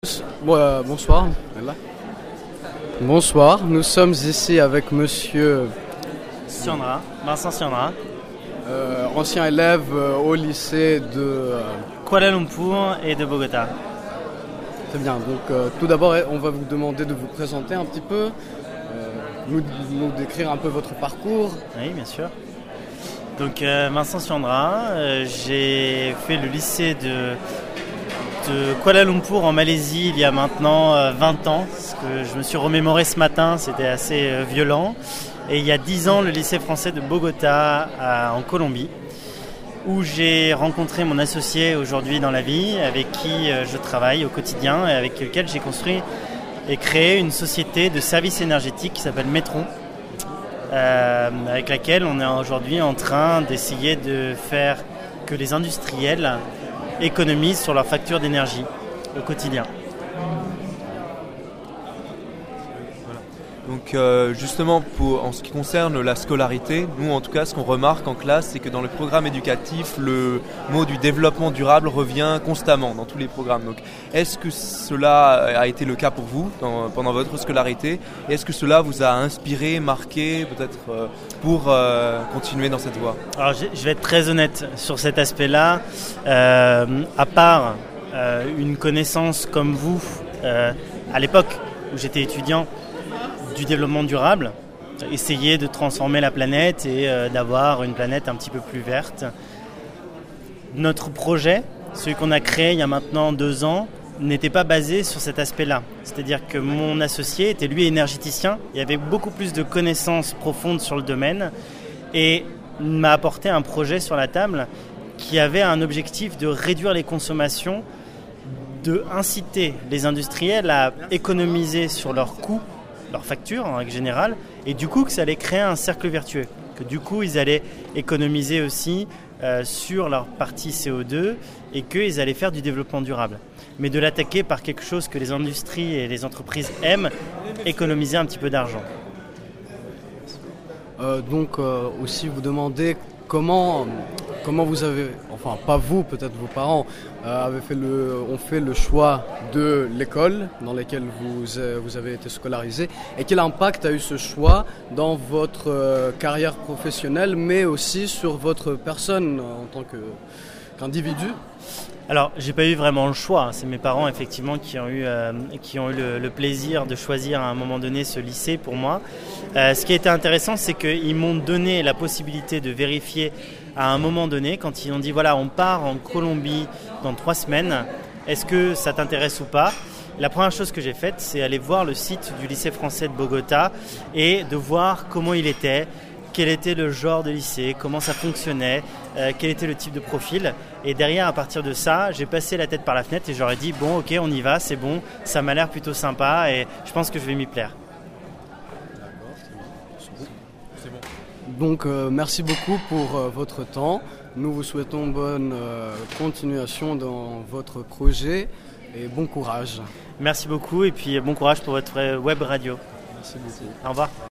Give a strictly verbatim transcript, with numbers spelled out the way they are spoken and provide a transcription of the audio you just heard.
Bon, euh, bonsoir. Là. Bonsoir, nous sommes ici avec monsieur Siandra, Vincent Siandra, euh, ancien élève euh, au lycée de euh... Kuala Lumpur et de Bogota. Très bien, donc euh, tout d'abord on va vous demander de vous présenter un petit peu, euh, nous, nous décrire un peu votre parcours. Oui, bien sûr. Donc euh, Vincent Siandra, euh, j'ai fait le lycée de, de Kuala Lumpur en Malaisie il y a maintenant euh, vingt ans, parce que je me suis remémoré ce matin, c'était assez euh, violent. Et il y a dix ans, le lycée français de Bogota à, en Colombie, où j'ai rencontré mon associé aujourd'hui dans la vie, avec qui euh, je travaille au quotidien et avec lequel j'ai construit et créé une société de services énergétiques qui s'appelle Metron, euh, avec laquelle on est aujourd'hui en train d'essayer de faire que les industriels économisent sur leur facture d'énergie au quotidien. Donc euh, justement, pour, en ce qui concerne la scolarité, nous en tout cas ce qu'on remarque en classe, c'est que dans le programme éducatif, le mot du développement durable revient constamment dans tous les programmes. Donc est-ce que cela a été le cas pour vous dans, pendant votre scolarité? Et est-ce que cela vous a inspiré, marqué peut-être euh, pour euh, continuer dans cette voie? Alors je vais être très honnête sur cet aspect-là. Euh, à part euh, une connaissance comme vous, euh, à l'époque où j'étais étudiant, du développement durable, essayer de transformer la planète et euh, d'avoir une planète un petit peu plus verte. Notre projet, celui qu'on a créé il y a maintenant deux ans, n'était pas basé sur cet aspect-là. C'est-à-dire que mon associé était lui énergéticien, il avait beaucoup plus de connaissances profondes sur le domaine et m'a apporté un projet sur la table qui avait un objectif de réduire les consommations, de inciter les industriels à économiser sur leurs coûts, leurs factures en règle générale, et du coup que ça allait créer un cercle vertueux, que du coup ils allaient économiser aussi euh, sur leur partie C O deux et qu'ils allaient faire du développement durable. Mais de l'attaquer par quelque chose que les industries et les entreprises aiment, économiser un petit peu d'argent. Euh, donc euh, aussi vous demander comment, comment vous avez, enfin pas vous, peut-être vos parents, euh, avaient fait le, ont fait le choix de l'école dans laquelle vous, euh, vous avez été scolarisé et quel impact a eu ce choix dans votre euh, carrière professionnelle mais aussi sur votre personne en tant que, qu'individu. Alors, j'ai pas eu vraiment le choix. C'est mes parents, effectivement, qui ont eu, euh, qui ont eu le, le plaisir de choisir à un moment donné ce lycée pour moi. Euh, ce qui a été intéressant, c'est qu'ils m'ont donné la possibilité de vérifier à un moment donné, quand ils ont dit, voilà, on part en Colombie dans trois semaines, est-ce que ça t'intéresse ou pas ? La première chose que j'ai faite, c'est aller voir le site du lycée français de Bogota et de voir comment il était, quel était le genre de lycée, comment ça fonctionnait, euh, quel était le type de profil. Et derrière, à partir de ça, j'ai passé la tête par la fenêtre et j'aurais dit, bon, ok, on y va, c'est bon, ça m'a l'air plutôt sympa et je pense que je vais m'y plaire. C'est bon. Donc, euh, merci beaucoup pour euh, votre temps. Nous vous souhaitons bonne euh, continuation dans votre projet et bon courage. Merci beaucoup et puis bon courage pour votre web radio. Merci beaucoup. Au revoir.